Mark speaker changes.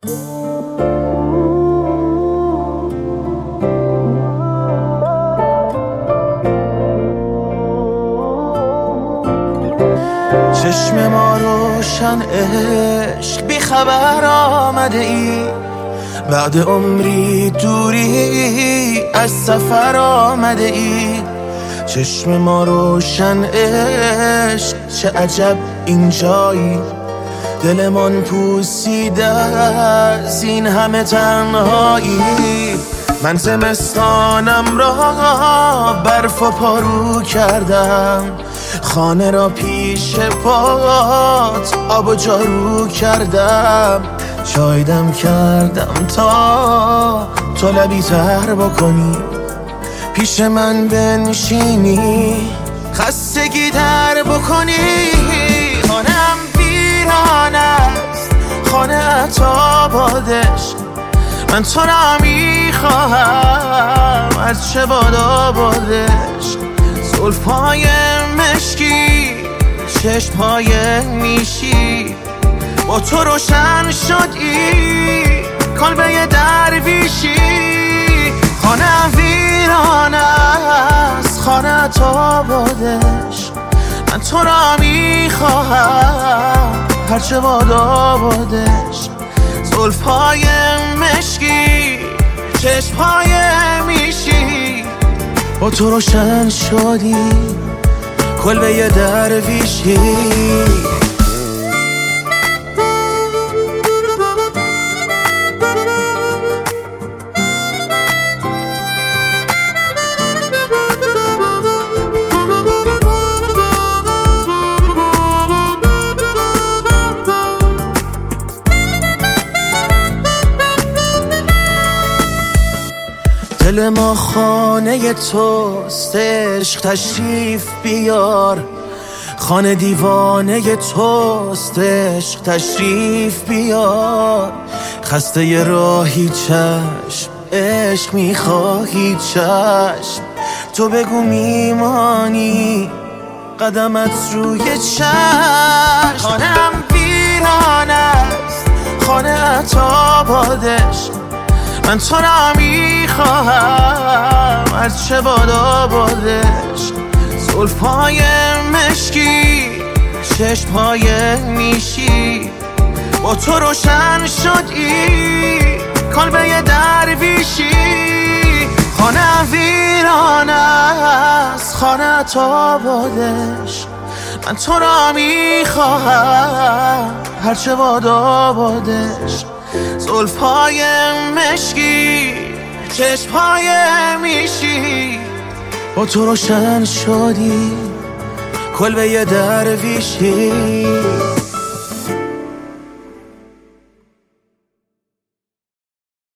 Speaker 1: چشم ما روشن عشق بی خبر آمده ای، بعد عمری دوری از سفر آمده ای. چشم ما روشن عشق چه عجب اینجایی، دلمان پوسیده از این همه تنهایی. من زمستانم را برف و پارو کردم، خانه را پیش پات آب و جارو کردم. چای دم کردم تا تو لبی تر بکنی، پیش من بنشینی خستگی در بکنی. خانم ویران است، خانه تا بادش، من تو را میخواهم از چه بادا بادش. زلفای مشکی، چشمهای نیشی، با تو روشن شد این کلبه درویشی. خانه ویران است، خانه تا بادش، من تو را میخواهم هرچه بادا بادش. زلفهای مشکی، چشمهای میشی، با تو روشن شدی کلبه درویشی. دل ما خانه توست، عشق تشریف بیار. خانه دیوانه توست، عشق تشریف بیار. خسته ی راهی چشم، عشق میخواهی چشم. تو بگو میمانی قدمت روی چشم. خانم ویران است، خانه تا بادش، من تو را میخواهم از چه بادا بادش. زلفهای مشکی، چشمهای نیشی، با تو روشن شد این کلبه درویشی. خانه ویران است، خانه تا بادش، من تو را میخواهم هرچه بادا بادش. زلفهای مشکی، چشمهای میشی، با تو روشن شدی کلبه درویشی.